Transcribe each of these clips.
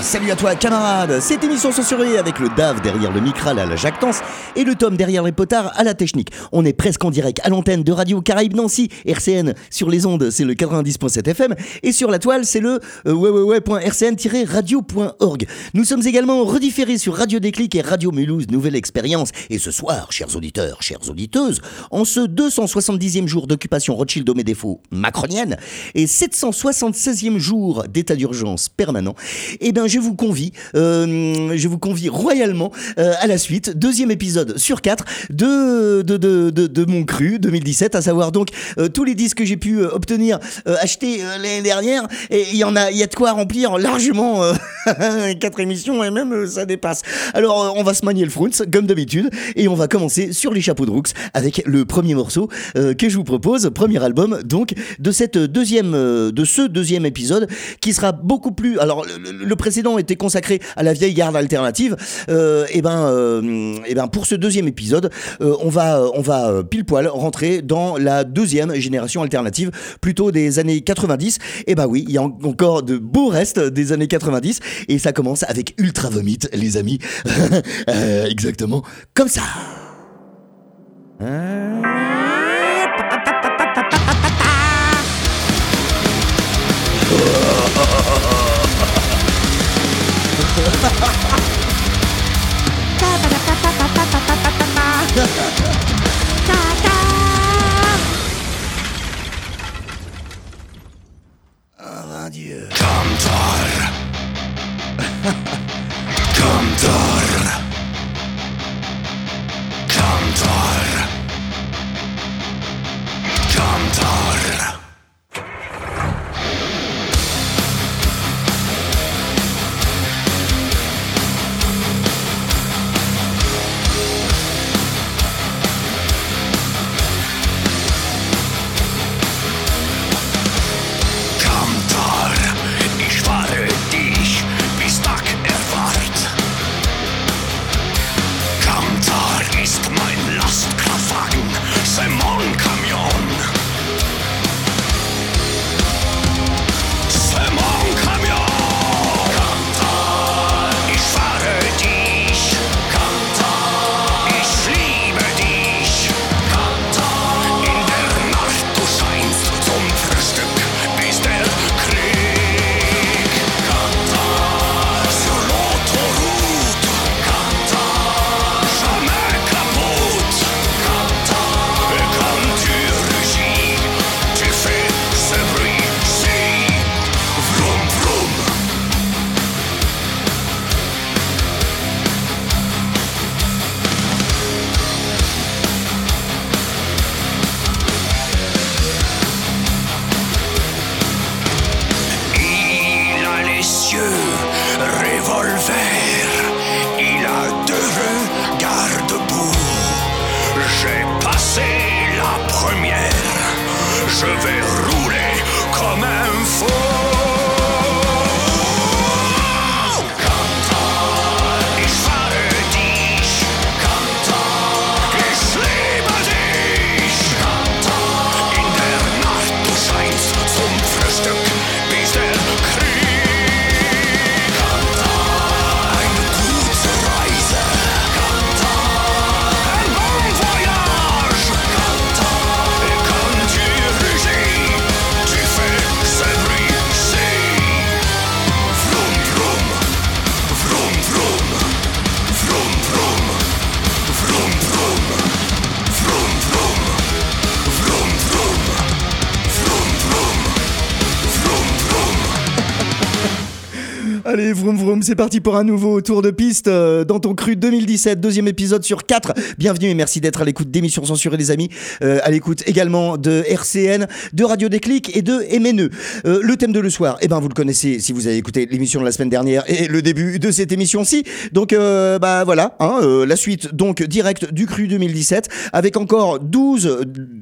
Salut à toi camarade, cette émission censurée avec le Dave derrière le Micral à la jactance et le Tom derrière les potards à la technique. On est presque en direct à l'antenne de Radio Caraïbes Nancy, RCN. Sur les ondes c'est le 90.7 FM et sur la toile c'est le www.rcn-radio.org. Nous sommes également redifférés sur Radio Déclic et Radio Mulhouse Nouvelle Expérience. Et ce soir, chers auditeurs, chères auditeuses, en ce 270e jour d'occupation Rothschild au Médéfaut macronienne et 776e jour d'état d'urgence permanent, eh bien je vous convie royalement à la suite, deuxième épisode sur 4 de mon cru 2017, à savoir donc tous les disques que j'ai pu acheter l'année dernière, et il y a de quoi remplir largement 4 émissions et même ça dépasse. Alors on va se manier le frunz comme d'habitude et on va commencer sur les chapeaux de roux avec le premier morceau que je vous propose, premier album donc de ce deuxième épisode qui sera beaucoup plus. Alors le précédent était consacré à la vieille garde alternative. Et ben pour ce deuxième épisode, on va pile poil rentrer dans la deuxième génération alternative, plutôt des années 90. Et ben oui, il y a encore de beaux restes des années 90 et ça commence avec Ultra Vomit, les amis. Exactement comme ça. Oh Dieu. Kantor. Kantor. Kantor. Kantor. Allez, vroom vroom, c'est parti pour un nouveau tour de piste dans ton cru 2017, deuxième épisode sur 4. Bienvenue et merci d'être à l'écoute d'émissions censurées, les amis. À l'écoute également de RCN, de Radio Déclic et de MNE. Le thème de le soir, eh ben vous le connaissez si vous avez écouté l'émission de la semaine dernière et le début de cette émission-ci. Donc voilà, la suite donc directe du cru 2017 avec encore 12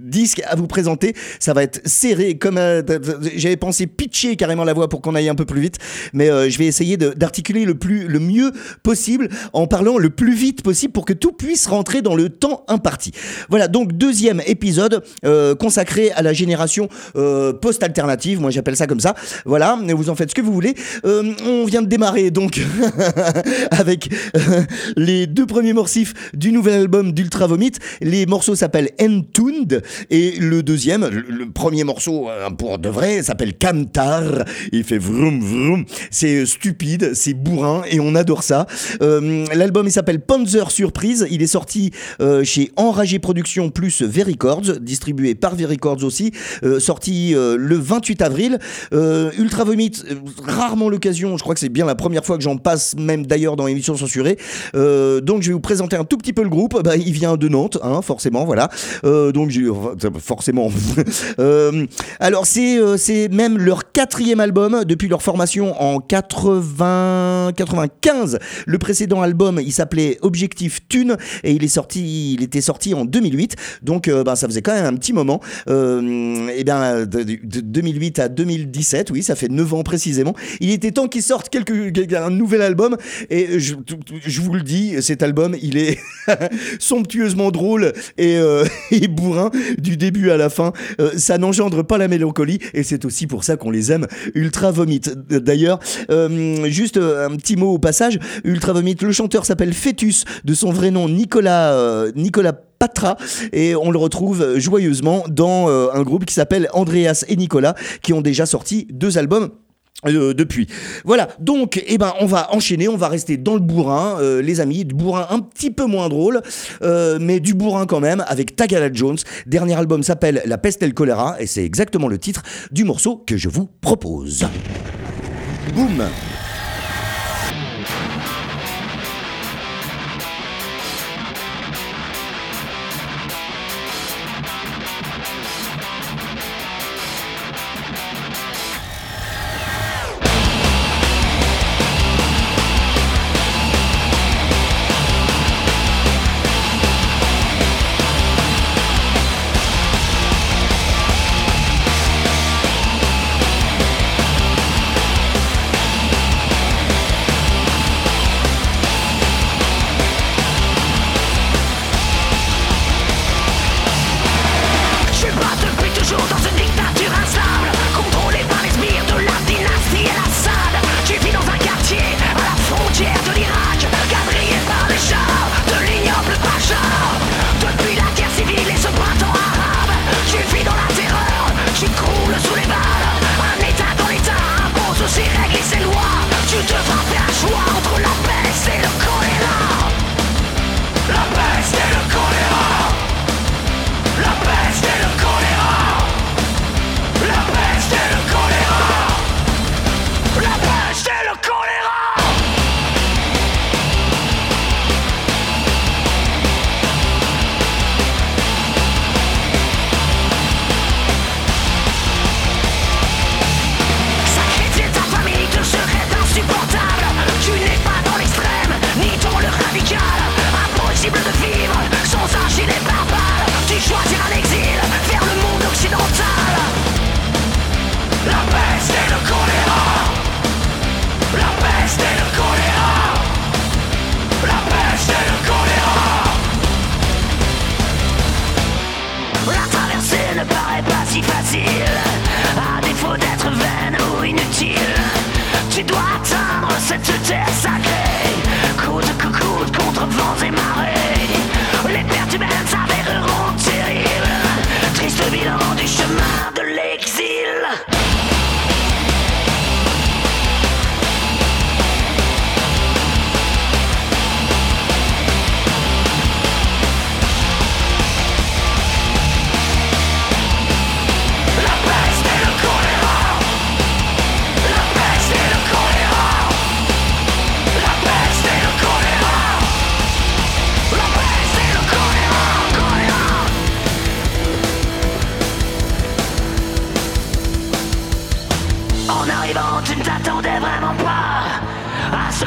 disque à vous présenter. Ça va être serré comme j'avais pensé pitcher carrément la voix pour qu'on aille un peu plus vite, mais je vais essayer d'articuler le mieux possible en parlant le plus vite possible pour que tout puisse rentrer dans le temps imparti. Voilà, donc deuxième épisode consacré à la génération post-alternative, moi j'appelle ça comme ça. Voilà, vous en faites ce que vous voulez. On vient de démarrer donc avec les deux premiers morcifs du nouvel album d'Ultra Vomit. Les morceaux s'appellent Entombed et le deuxième, le premier morceau pour de vrai, s'appelle Kamtar. Il fait vroom vroom. C'est stupide, c'est bourrin et on adore ça. L'album il s'appelle Panzer Surprise. Il est sorti chez Enragé Productions plus V-Records, distribué par V-Records aussi, sorti le 28 avril. Ultra Vomit, rarement l'occasion, je crois que c'est bien la première fois que j'en passe, même d'ailleurs dans l'émission censurée. Donc je vais vous présenter un tout petit peu le groupe. Il vient de Nantes, hein, forcément, voilà. Donc forcément. Alors c'est même leur quatrième album depuis leur formation en 95. Le précédent album, il s'appelait Objectif Thune et il était sorti en 2008. Donc ça faisait quand même un petit moment. De 2008 à 2017, oui, ça fait 9 ans précisément. Il était temps qu'ils sortent un nouvel album et je vous le dis, cet album, il est somptueusement drôle et bourrin du début à la fin. Ça n'engendre pas la mélancolie et c'est aussi pour ça qu'on les aime, Ultra Vomit. D'ailleurs, juste un petit mot au passage, Ultra Vomit, le chanteur s'appelle Fœtus, de son vrai nom Nicolas Patra, et on le retrouve joyeusement dans un groupe qui s'appelle Andreas et Nicolas, qui ont déjà sorti 2 albums depuis. Voilà, donc on va enchaîner, on va rester dans le bourrin, les amis, du bourrin un petit peu moins drôle, mais du bourrin quand même, avec Tagala Jones. Dernier album s'appelle La peste et le choléra, et c'est exactement le titre du morceau que je vous propose. Boum.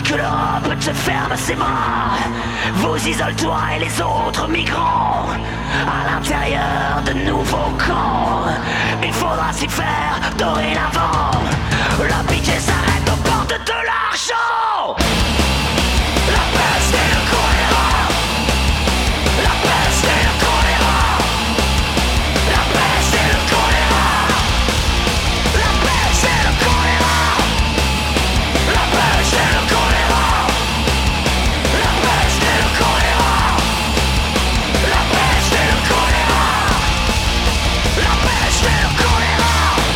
que l'Europe te ferme ses bras. Vous isole toi et les autres migrants à l'intérieur de nouveaux camps. Il faudra s'y faire dorénavant. La pitié s'arrête aux portes de l'argent. La peste et le choléra. La peste et le choléra. La peste et le choléra. La peste et le choléra. La peste et le choléra. La peste et le choléra. La peste et le choléra. La peste et le choléra.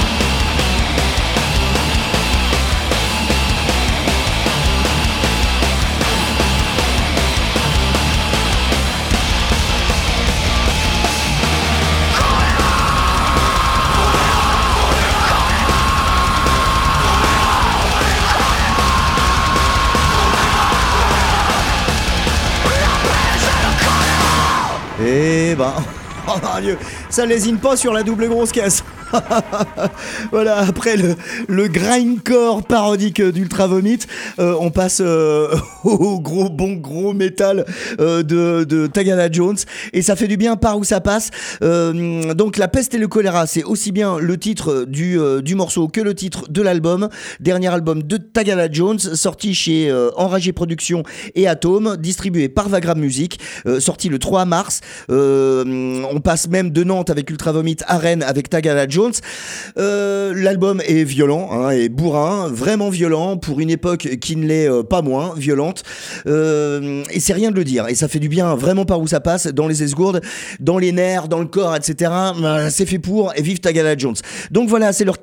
Eh ben, oh mon Dieu, ça lésine pas sur la double grosse caisse. Voilà, après le grindcore parodique d'Ultra Vomit, on passe au gros métal de Tagada Jones, et ça fait du bien par où ça passe. Donc La peste et le choléra, c'est aussi bien le titre du morceau que le titre de l'album, dernier album de Tagada Jones, sorti chez Enragé Productions et Atome, distribué par Vagram Music, sorti le 3 mars. On passe même de Nantes avec Ultra Vomit à Rennes avec Tagada Jones. L'album est violent, hein, et bourrin, vraiment violent pour une époque qui ne l'est pas moins violente, et c'est rien de le dire, et ça fait du bien vraiment par où ça passe, dans les esgourdes, dans les nerfs, dans le corps, etc. C'est fait pour, et vive Tagada Jones. Donc voilà, c'est leur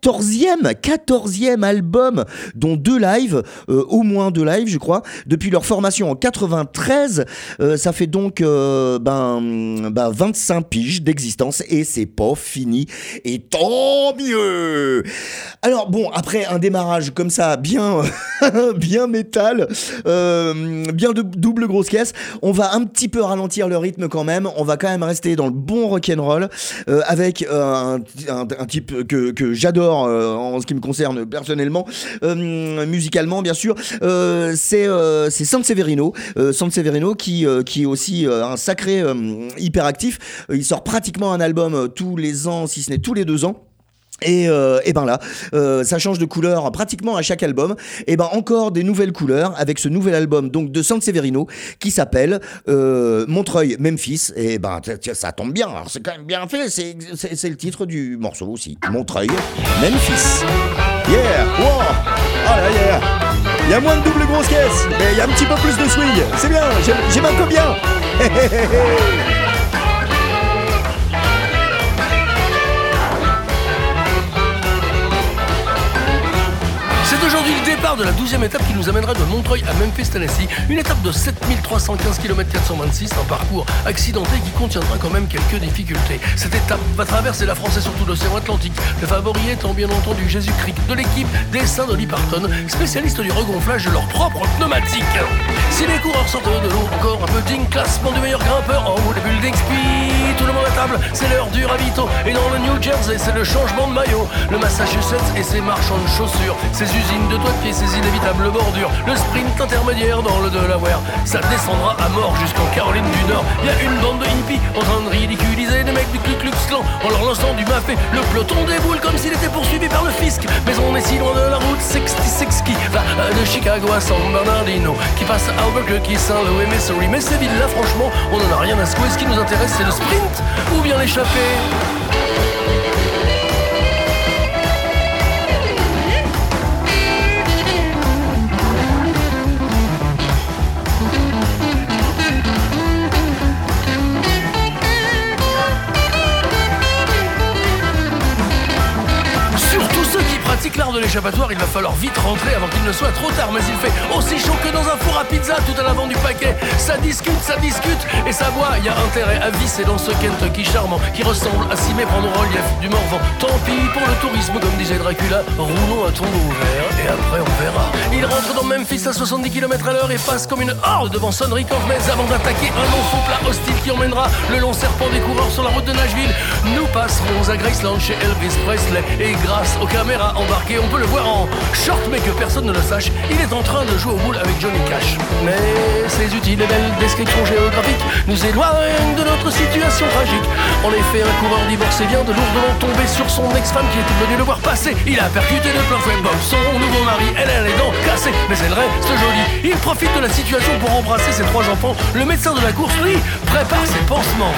14e album, dont 2 lives, au moins 2 lives je crois, depuis leur formation en 93. Ça fait donc 25 piges d'existence, et c'est pas fini, et tant mieux. Alors bon, après un démarrage comme ça, bien bien métal, bien de double grosse caisse, on va un petit peu ralentir le rythme quand même. On va quand même rester dans le bon rock'n'roll, avec un type que j'adore en ce qui me concerne personnellement, musicalement bien sûr. C'est Sanseverino, qui est aussi un sacré hyperactif. Il sort pratiquement un album tous les ans, si ce n'est tous les 2 ans. Et ben là, ça change de couleur pratiquement à chaque album. Et ben encore des nouvelles couleurs avec ce nouvel album donc de Sanseverino qui s'appelle Montreuil-Memphis. Et ben ça tombe bien. Alors c'est quand même bien fait. C'est le titre du morceau aussi. Montreuil-Memphis. Yeah, wow, ah là yeah. Il y a moins de double grosse caisse, mais il y a un petit peu plus de swing. C'est bien. J'aime un peu bien. C'est aujourd'hui le départ de la 12e étape qui nous amènera de Montreuil à Memphis, Tennessee. Une étape de 7315 km 426, un parcours accidenté qui contiendra quand même quelques difficultés. Cette étape va traverser la France et surtout l'océan Atlantique. Le favori étant bien entendu Jésus-Christ de l'équipe des Saints Dolly Parton, spécialistes du regonflage de leurs propres pneumatiques. Si les coureurs sortent de l'eau, encore un peu digne, classement du meilleur grimpeur en haut des buildings speed. Tout le monde à table, c'est l'heure du ravito. Et dans le New Jersey, c'est le changement de maillot. Le Massachusetts et ses marchands de chaussures, ses usines de doigts de pied, ses inévitables bordures. Le sprint intermédiaire dans le Delaware, ça descendra à mort jusqu'en Caroline du Nord. Il y a une bande de hippies en train de ridiculiser des mecs du Ku Klux Klan en leur lançant du mafé. Le peloton déboule comme s'il était poursuivi par le fisc. Mais on est si loin de la route 66 qui va de Chicago à San Bernardino, qui passe à Albuquerque, Saint-Louis, Missouri. Mais ces villes-là, franchement, on en a rien à secouer. Ce qui nous intéresse, c'est le sprint ou bien l'échappée. Pratique l'art de l'échappatoire, il va falloir vite rentrer avant qu'il ne soit trop tard. Mais il fait aussi chaud que dans un four à pizza tout à l'avant du paquet. Ça discute et ça boit. Y a intérêt à visser dans ce Kentucky charmant qui ressemble à s'y méprendre au relief du Morvan. Tant pis pour le tourisme, comme disait Dracula, roulons à tombeau ouvert et après on verra. Il rentre dans dans Memphis à 70 km/h et passe comme une horde devant Sonnery Cornez avant d'attaquer un long faux plat hostile qui emmènera le long serpent des coureurs sur la route de Nashville. Nous passerons à Graceland chez Elvis Presley et grâce aux caméras embarquées, on peut le voir en short, mais que personne ne le sache, il est en train de jouer au boule avec Johnny Cash. Mais ces utiles et belles descriptions géographiques nous éloignent de notre situation tragique. En effet, un coureur divorcé vient de lourdement tomber sur son ex-femme qui était venue le voir passer. Il a percuté de plein fouet Bob, son nouveau mari, elle a les dents cassées, mais elle reste jolie. Il profite de la situation pour embrasser ses 3 enfants. Le médecin de la course, lui, prépare ses pansements.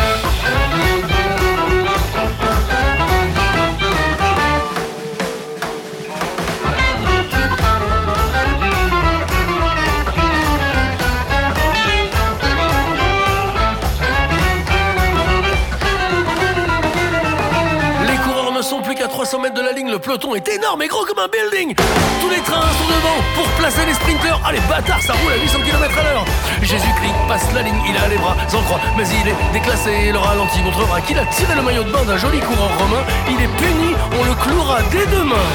Plus qu'à 300 mètres de la ligne, le peloton est énorme et gros comme un building. Tous les trains sont devant pour placer les sprinters. Ah les bâtards, ça roule à 800 km/h. Jésus-Christ passe la ligne, il a les bras en croix, mais il est déclassé. Le ralenti montrera qu'il a tiré le maillot de bain d'un joli coureur romain. Il est puni, on le clouera dès demain.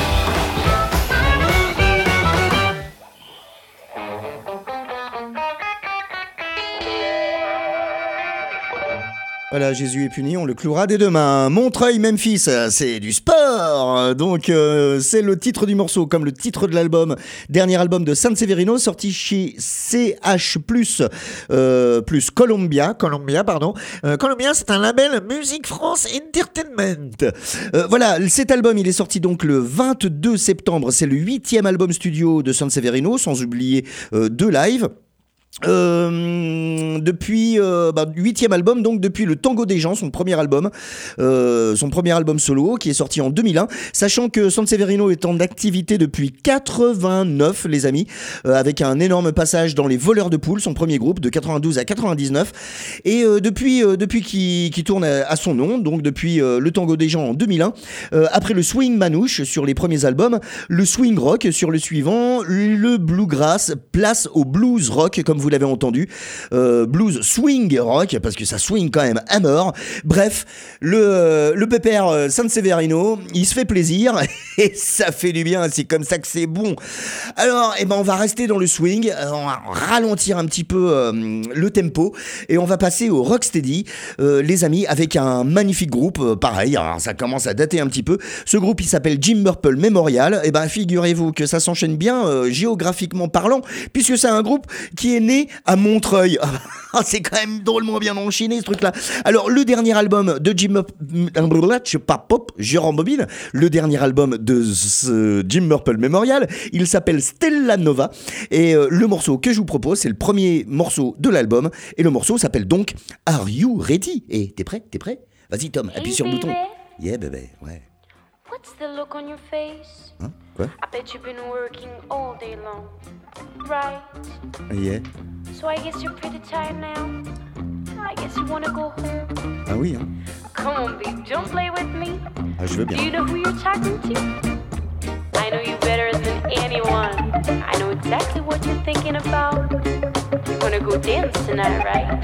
Voilà, Jésus est puni, on le clouera dès demain. Montreuil-Memphis, c'est du sport. Donc, c'est le titre du morceau, comme le titre de l'album. Dernier album de Sanseverino, sorti chez CH+, plus Columbia, pardon. Columbia, c'est un label Music France Entertainment. Voilà, cet album, il est sorti donc le 22 septembre. C'est le 8e album studio de Sanseverino, sans oublier 2 lives. Depuis 8e album, donc depuis le Tango des gens, son premier album solo qui est sorti en 2001, sachant que Sanseverino est en activité depuis 89 les amis, avec un énorme passage dans les Voleurs de Poules, son premier groupe de 92 à 99, et depuis qui tourne à son nom, donc depuis le Tango des gens en 2001, après le swing manouche sur les premiers albums, le swing rock sur le suivant, le bluegrass, place au blues rock comme vous l'avez entendu, blues swing rock, parce que ça swing quand même à mort. Bref, le pépère Sanseverino, il se fait plaisir et ça fait du bien, c'est comme ça que c'est bon. Alors, on va rester dans le swing, on va ralentir un petit peu le tempo et on va passer au rocksteady, les amis, avec un magnifique groupe, pareil, alors ça commence à dater un petit peu. Ce groupe, il s'appelle Jim Murple Memorial, et figurez-vous que ça s'enchaîne bien géographiquement parlant, puisque c'est un groupe qui est né à Montreuil. C'est quand même drôlement bien enchaîné ce truc là. Alors le dernier album de Jérôme Bobine, le dernier album de Jim Murple Memorial, il s'appelle Stella Nova et le morceau que je vous propose, c'est le premier morceau de l'album et le morceau s'appelle donc Are You Ready? Et t'es prêt? Vas-y Tom, appuie sur le bouton. Yeah bébé, ouais. What's the look on your face? Hein? Quoi? I bet you've been working all day long, right? Yeah. So I guess you're pretty tired now. I guess you wanna go home. Ah oui, hein. Come on, babe, don't play with me. Ah, je veux bien. Do you know who you're talking to? I know you better than anyone. I know exactly what you're thinking about. You wanna go dance tonight, right?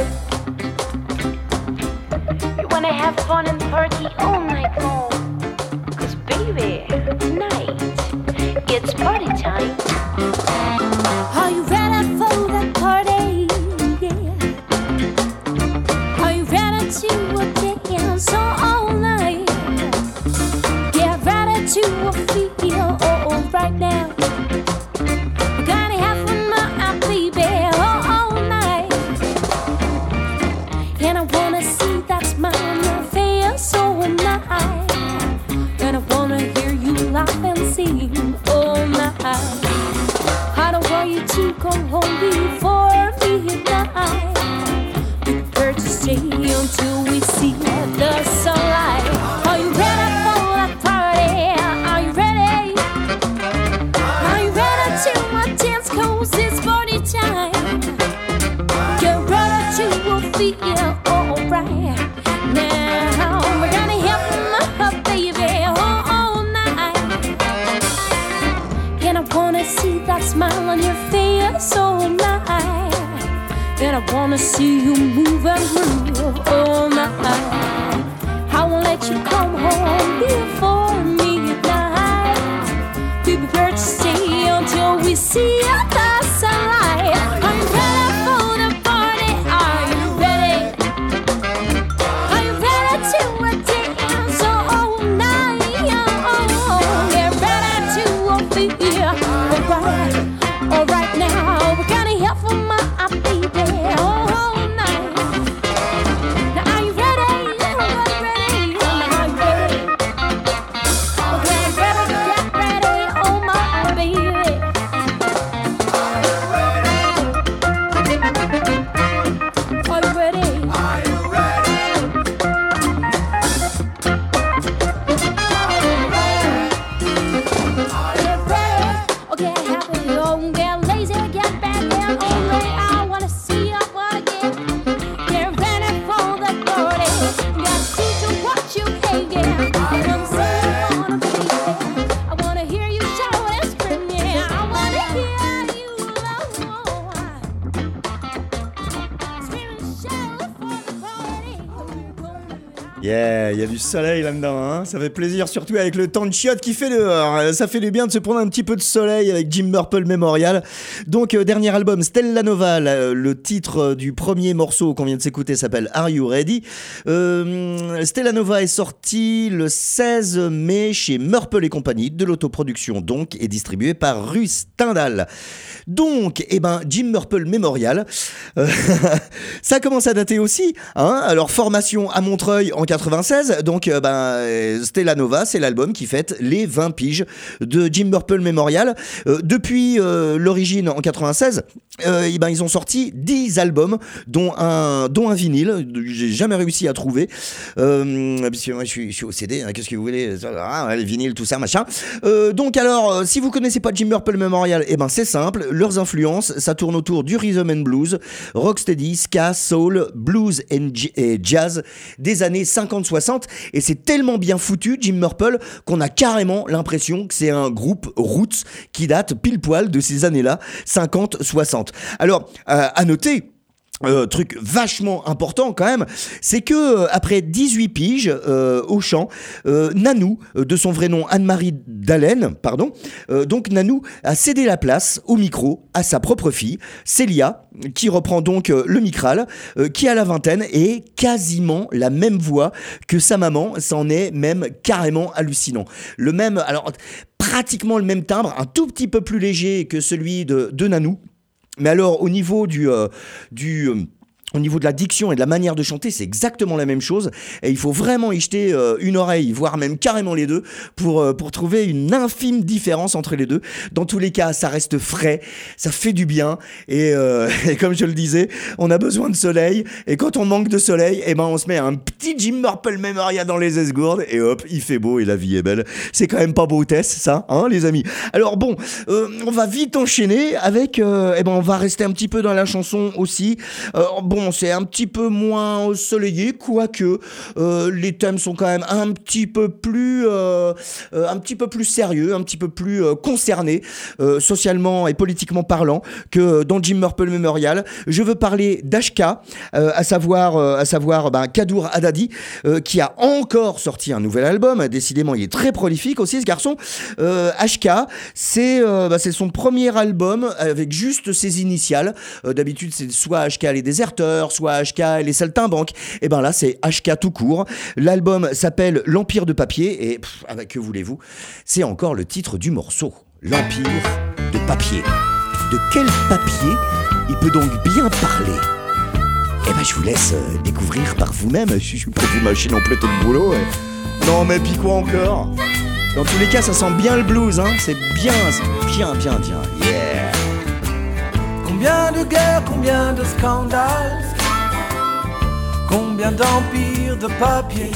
You wanna have fun and party all night long. 'Cause baby, tonight, it's party time. Are you ready for that party? Yeah. Are you ready to dance all night? Get ready to feel right now. We're gonna have fun, my baby, all night. And I wanna see that smile on your face all night. And I wanna hear you laugh and sing all night. I don't want you to come home before midnight. We prefer to stay until we see the sunlight. Are you ready for that party? Are you ready? Are you ready to dance? 'Cause it's party time. Get ready to feel alright. Now we're gonna have fun, baby, all night. And I wanna see that smile on your face all night. And I wanna see you move and groove all night. I won't let you come home before midnight. We prefer to stay until we see the Yeah, il y a du soleil là-dedans, hein. Ça fait plaisir, surtout avec le temps de chiotte qui fait dehors. Ça fait du bien de se prendre un petit peu de soleil avec Jim Murple Memorial. Donc, dernier album, Stella Nova, le titre du premier morceau qu'on vient de s'écouter s'appelle Are You Ready? Stella Nova est sorti le 16 mai chez Murple et compagnie, de l'autoproduction donc, et distribué par Rue Stendhal. Donc, Jim Murple Memorial, ça commence à dater aussi, hein. Alors, formation à Montreuil en 96, donc Stella Nova, c'est l'album qui fête les 20 piges de Jim Murple Memorial. Depuis l'origine en 96, ils ont sorti 10 albums, dont un vinyle, j'ai jamais réussi à trouver, parce que moi je suis au CD, hein, qu'est-ce que vous voulez, les vinyles, tout ça, machin. Donc alors, si vous connaissez pas Jim Murple Memorial, c'est simple, leurs influences, ça tourne autour du rhythm and blues, rocksteady, ska, soul, blues et jazz des années 50-60, et c'est tellement bien foutu, Jim Murple, qu'on a carrément l'impression que c'est un groupe roots qui date pile poil de ces années-là, 50-60. Alors, à noter, truc vachement important quand même, c'est que après 18 piges au chant, Nanou, de son vrai nom Anne-Marie Dallène, donc Nanou a cédé la place au micro à sa propre fille, Célia, qui reprend donc le micral, qui a la vingtaine et quasiment la même voix que sa maman, c'en est même carrément hallucinant. Pratiquement le même timbre, un tout petit peu plus léger que celui de Nanou. Mais alors, au niveau au niveau de la diction et de la manière de chanter, c'est exactement la même chose. Et il faut vraiment y jeter une oreille, voire même carrément les deux, pour trouver une infime différence entre les deux. Dans tous les cas, ça reste frais, ça fait du bien. Et comme je le disais, on a besoin de soleil. Et quand on manque de soleil, on se met un petit Jim Murple Memorial dans les esgourdes. Et hop, il fait beau et la vie est belle. C'est quand même pas beautesse, ça, hein, les amis. Alors bon, on va vite enchaîner avec... on va rester un petit peu dans la chanson aussi. C'est un petit peu moins ensoleillé, quoique les thèmes sont quand même un petit peu plus sérieux, un petit peu plus concernés socialement et politiquement parlant que dans Jim Murple Memorial. Je veux parler d'Ashka, à savoir Kadour Haddadi, qui a encore sorti un nouvel album. Décidément, il est très prolifique aussi, ce garçon. Ashka, c'est son premier album avec juste ses initiales. D'habitude, c'est soit HK les déserteurs, soit HK et les saltimbanques. Et là, c'est HK tout court. L'album s'appelle L'Empire de Papier et que voulez-vous, c'est encore le titre du morceau. L'Empire de Papier. De quel papier il peut donc bien parler? Je vous laisse découvrir par vous-même. Je suis pas vous mâcher non plus tout le boulot. Non, mais puis quoi encore? Dans tous les cas, ça sent bien le blues, hein. C'est bien. Yeah. Combien de guerres, combien de scandales, combien d'empires de papier.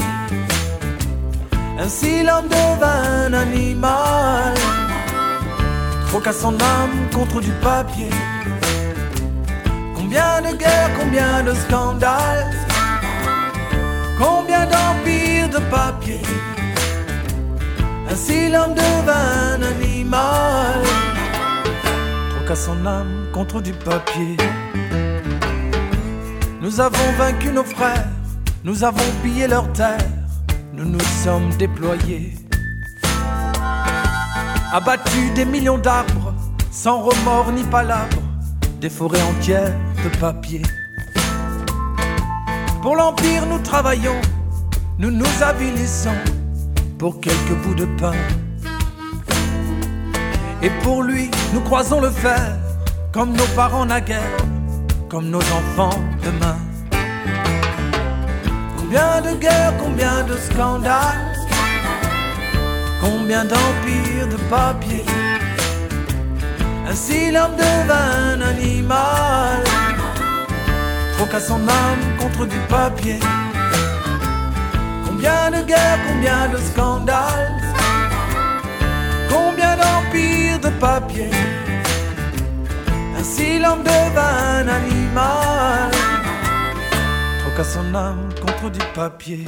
Ainsi l'homme devint un animal, troqua son âme contre du papier. Combien de guerres, combien de scandales, combien d'empires de papier. Ainsi l'homme devint un animal, troqua son âme contre du papier. Nous avons vaincu nos frères, nous avons pillé leurs terres, nous nous sommes déployés, abattu des millions d'arbres, sans remords ni palabres, des forêts entières de papier. Pour l'Empire nous travaillons, nous nous avilissons pour quelques bouts de pain. Et pour lui nous croisons le fer, comme nos parents naguère, comme nos enfants demain. Combien de guerres, combien de scandales, combien d'empires de papier. Ainsi l'homme devint un animal, troqua son âme contre du papier. Combien de guerres, combien de scandales, combien d'empires de papier. Ainsi l'homme devint un animal, troqua son âme contre du papier.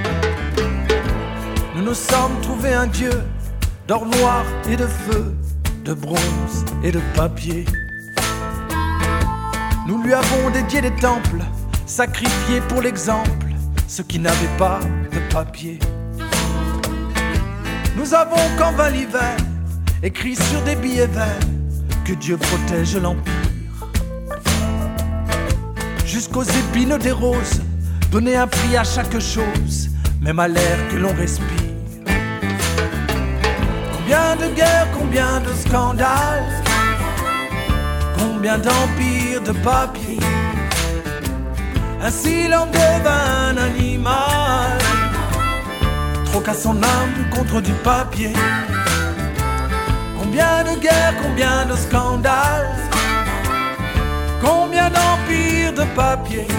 Nous nous sommes trouvés un dieu d'or noir et de feu, de bronze et de papier. Nous lui avons dédié des temples, sacrifiés pour l'exemple ceux qui n'avaient pas de papier. Nous avons qu'en vain l'hiver, écrit sur des billets verts, que Dieu protège l'empire. Jusqu'aux épines des roses, donner un prix à chaque chose, même à l'air que l'on respire. Combien de guerres, combien de scandales, combien d'empires de papier. Ainsi l'homme devint un animal, troqua son âme contre du papier. Combien de guerres, combien de scandales, combien d'empires de papier.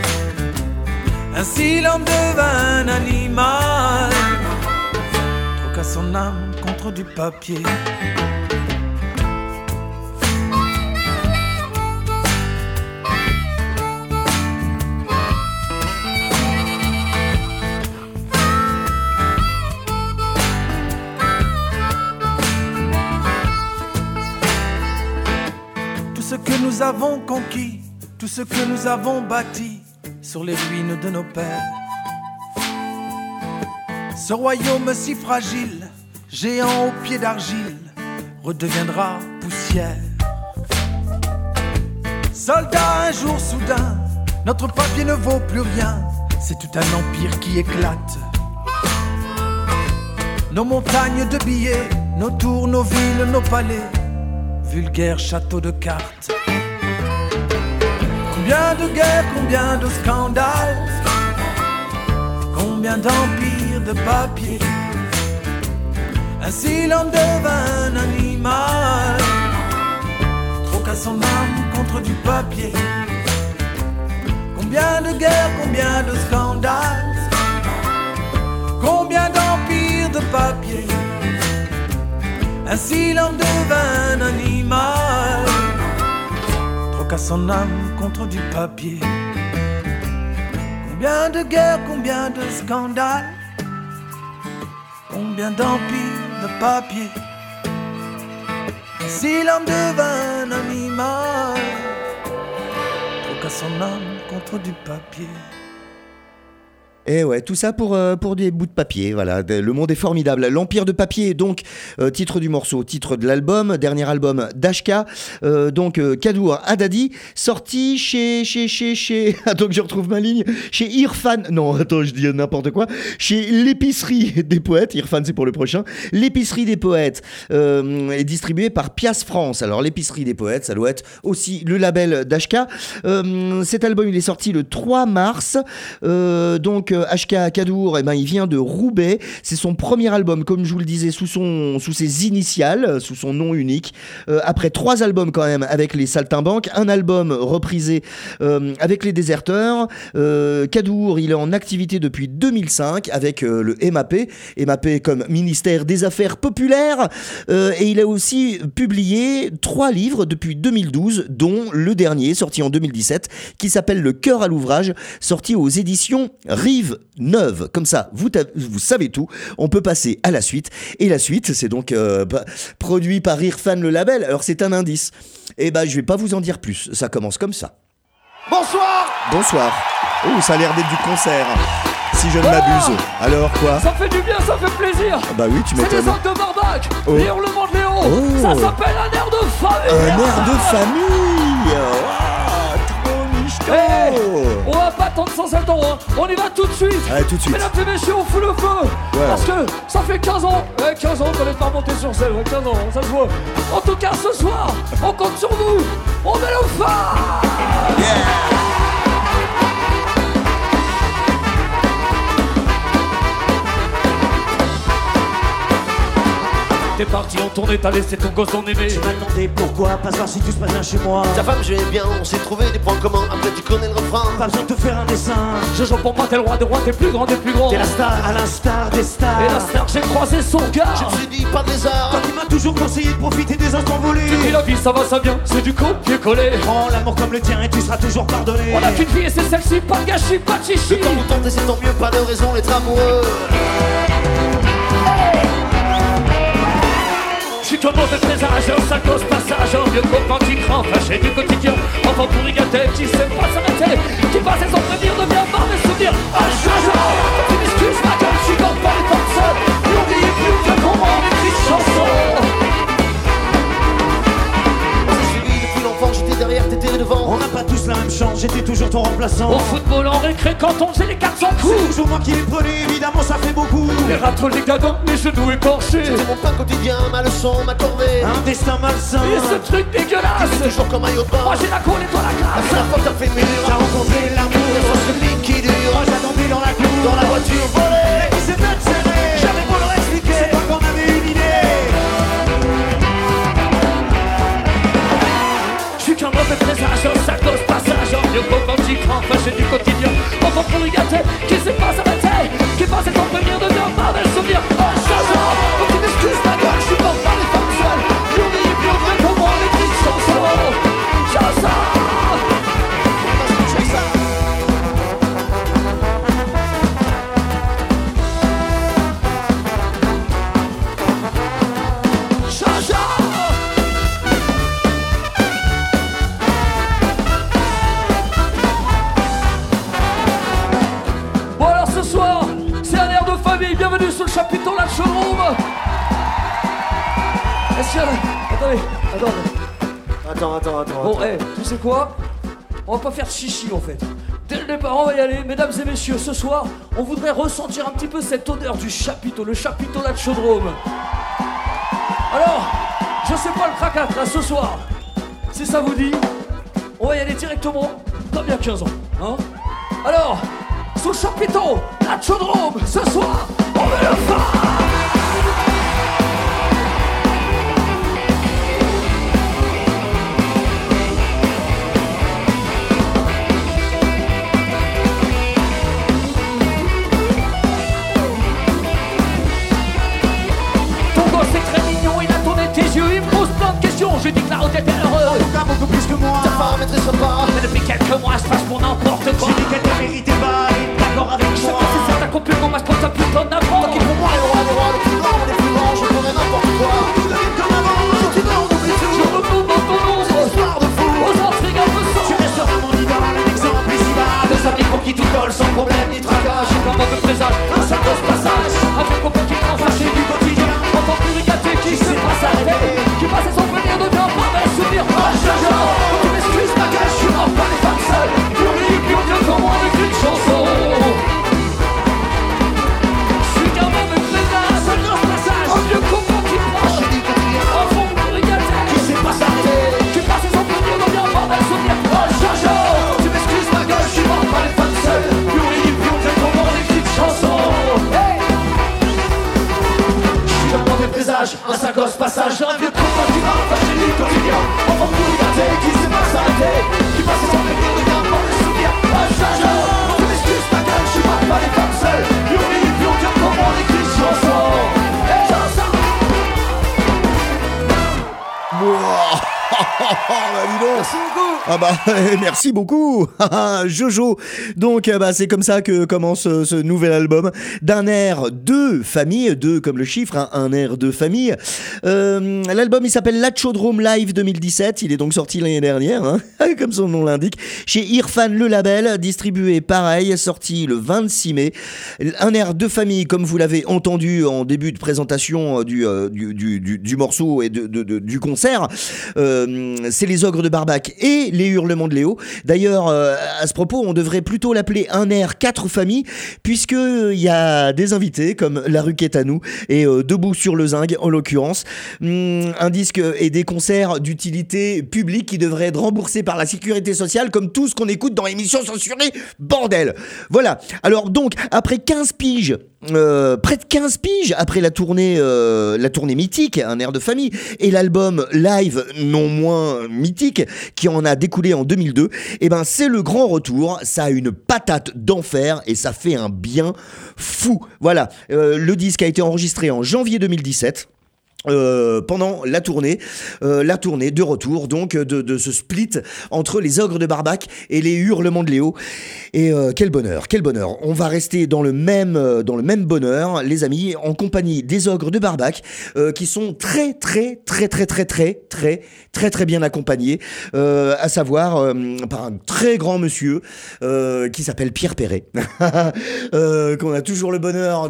Ainsi l'homme devint un animal, troqua son âme contre du papier. Tout ce que nous avons conquis, tout ce que nous avons bâti sur les ruines de nos pères. Ce royaume si fragile, géant aux pieds d'argile, redeviendra poussière. Soldats, un jour soudain, notre papier ne vaut plus rien, c'est tout un empire qui éclate. Nos montagnes de billets, nos tours, nos villes, nos palais, vulgaires châteaux de cartes. Combien de guerres, combien de scandales, combien d'empires de papier. Ainsi l'homme devint un animal, troqua son âme contre du papier. Combien de guerres, combien de scandales, combien d'empires de papier. Ainsi l'homme devint un animal, troqua son âme contre du papier. Combien de guerres, combien de scandales, combien d'empires de papier. Si l'homme devint un animal, troqua son âme contre du papier. Et ouais, tout ça pour des bouts de papier, voilà. Le monde est formidable. L'Empire de papier, donc, titre du morceau, titre de l'album, dernier album d'Ashka, donc Kadour Haddadi, sorti chez, attends que je retrouve ma ligne, chez Irfan, non, attends, je dis n'importe quoi, chez l'épicerie des poètes, Irfan c'est pour le prochain, l'épicerie des poètes, est distribué par Pias France. Alors, l'épicerie des poètes, ça doit être aussi le label d'Ashka. Cet album, il est sorti le 3 mars, donc, Ashka Kadour, eh ben, il vient de Roubaix. C'est son premier album, comme je vous le disais, sous ses initiales, sous son nom unique. Après 3 albums quand même avec les Saltimbanques, un album reprisé avec les Déserteurs. Kadour, il est en activité depuis 2005 avec le MAP comme ministère des Affaires populaires. Et il a aussi publié 3 livres depuis 2012, dont le dernier, sorti en 2017, qui s'appelle Le cœur à l'ouvrage, sorti aux éditions Rive Neuve. Comme ça, vous savez tout. On peut passer à la suite. Et la suite, c'est donc produit par Irfan, le label. Alors, c'est un indice. Et ben, je vais pas vous en dire plus. Ça commence comme ça. Bonsoir. Oh, ça a l'air d'être du concert. Si je ne m'abuse. Alors, quoi? Ça fait du bien, ça fait plaisir. Bah oui, tu m'étonnes. C'est des actes de barbac, Oh. les hurlements de Léo. Oh. Ça s'appelle un air de famille. Un air de famille. Oh, trop michto. Hey, on va pas attendre sans attendre, hein. On y va tout de suite. Allez, tout de suite. Mesdames et messieurs, on fout le feu. Ouais. Parce que ça fait 15 ans 15 ans qu'on n'est pas monté sur scène, 15 ans, ça se voit. En tout cas, ce soir, on compte sur vous. On met le feu. T'es parti en tournée, t'as laissé ton gosse en aimé. Tu m'as demandé pourquoi, pas savoir si tout se passe bien chez moi. Ta femme, je l'aime bien, on s'est trouvé des points communs. Après, tu connais le refrain. Pas besoin de te faire un dessin. Je pour moi, t'es le roi des rois, t'es plus grand des plus grands. T'es la star à l'instar des stars. Et la star, j'ai croisé son gars. Je me suis dit, pas de lézard. Toi qui m'as toujours conseillé de profiter des instants volés. Tu dis la vie, ça va, ça vient, c'est du copier-coller. Prends l'amour comme le tien et tu seras toujours pardonné. On a qu'une vie et c'est celle-ci, pas de gâchis, pas de chichi. Le temps nous tente et c'est tant mieux, pas de raison d'être amoureux. Je suis comme mauvais présage, un sale gosse passage, un vieux copain qui craint, fâché du quotidien. Enfant pourri gâté, qui sait pas s'arrêter, qui passe sans prévenir, devient marre des souvenirs. Un charge ton remplaçant. Au football en récré quand on faisait les 400 coups. C'est toujours moi qui les prenais, évidemment ça fait beaucoup. Les râteaux, les gadons, les genoux écorchés. C'était mon pain quotidien, ma leçon, ma corvée. Un destin malsain. Et ce truc dégueulasse. C'est toujours comme maillot de bain. Moi j'ai la cour et toi la La classe. première fois que t'as fait le mur, T'as rencontré l'amour. c'est celui qui dure. Moi j'attendais dans la cour. Dans la voiture volée. Et qui s'est fait serrer. J'avais beau leur expliquer. C'est toi qu'on avait une idée. Je suis qu'un mauvais présage, un sac d'os passage. Un vieux romantique, fâché du quotidien. Enfant pourri gâté, qui sait pas s'arrêter. Qui passait sans prévenir de bien mauvais souvenirs. Oh, Chacha, faut que tu m'excuses ma gueule, je supporte pas les femmes seules. Plus on est, plus on vient pour moi, les cris de chansons. Chacha. Chacha. Bon alors ce soir, c'est un air de famille, bienvenue sur le chapiteau La Chaudrome. Est-ce qu'il y a... Attendez. Bon, tu sais quoi? On va pas faire de chichi en fait. Dès le départ, on va y aller. Mesdames et messieurs, ce soir, on voudrait ressentir un petit peu cette odeur du chapiteau, le chapiteau La Chaudrome. Alors, je sais pas le cracat là ce soir. Si ça vous dit, on va y aller directement comme il y a 15 ans. Hein? Alors, sous le chapiteau, La Chaudrome, ce soir, on met le feu. Ton gosse est très mignon, il a tourné tes yeux, il me pose plein de questions. Je dis que la route était heureuse. T'as beaucoup plus que moi. Ta femme est très sympa. Mais depuis quelques mois, je passe pour n'importe quoi. J'ai dit qu'elle te méritait pas. Elle est d'accord avec Je sais moi. pas si c'est ta copine qu'on masse pour ta putain d'avant. Qui pour moi est le roi des rois, le plus grand des plus grands. Je ferai n'importe quoi. Tout devient comme avant. Si tu veux, on oublie Je tout. retourne dans ton ombre. Histoire de fou. Aux intrigues un peu Tu sans. resteras mon idole, un exemple ici bas. Des amis pour qui tout colle sans problème ni tracas. J'ai comme un peu présage, un sac de passage. Un vieux copain qui prend fâché du quotidien. Enfant plus ricaté qui sait pas s'arrêter. Qui passait son venir de bien mauvais souvenir. Oh, Chacha, faut que tu m'excuses ma gueule, je suis mort pas les femmes seules. Plus on est, plus on vient pour moi avec une chanson. Je suis qu'un mauvais présage, un grand passage. Un vieux copain qui prend J'ai dit que tu es enfant plus ricaté. qui sait pas s'arrêter. Qui passait son venir de bien mauvais souvenir. Oh, Chacha, Tu m'excuses ma gueule, je suis mort par les femmes seules. plus on est, plus on vient pour moi avec une chanson. Hey! Je suis un mauvais présage, un sacoche passage. Un vieux copain qui m'a fâché du quotidien. Enfant pour regarder, qui sait pas s'arrêter. Qui passe sans prévenir de bien mauvais souvenirs. Ah, Chacha, tu m'excuses ma gueule, je suis mort par les femmes seules. Plus on est, plus on vient pour moi avec une chanson. Hey, Chacha! Bah, dis donc. Ah bah merci beaucoup Jojo. Donc bah, c'est comme ça que commence ce nouvel album d'un air de famille, deux comme le chiffre, hein, un air de famille. L'album il s'appelle La Chaudrome Live 2017, il est donc sorti l'année dernière, hein, comme son nom l'indique, chez Irfan le label, distribué pareil, sorti le 26 mai. Un air de famille comme vous l'avez entendu en début de présentation du morceau et du concert. C'est les Ogres de Barbac et les Hurlements de Léo. D'ailleurs, à ce propos, on devrait plutôt l'appeler un air 4 familles, puisque il y a des invités comme La Rue est à nous et Debout sur le Zinc en l'occurrence. Un disque et des concerts d'utilité publique qui devraient être remboursés par la sécurité sociale, comme tout ce qu'on écoute dans l'émission censurée, bordel. Voilà. Alors donc, après 15 piges, près de 15 piges après la tournée mythique, un air de famille, et l'album live non moins mythique qui en a découlé en 2002, et ben c'est le grand retour. Ça a une patate d'enfer et ça fait un bien fou. Voilà, le disque a été enregistré en janvier 2017. Pendant la tournée de retour donc de ce split entre les Ogres de Barbac et les Hurlements de Léo. Et quel bonheur. On va rester dans le même bonheur, les amis, en compagnie des Ogres de Barbac, qui sont très bien accompagnés, à savoir par un très grand monsieur qui s'appelle Pierre Perret, qu'on a toujours le bonheur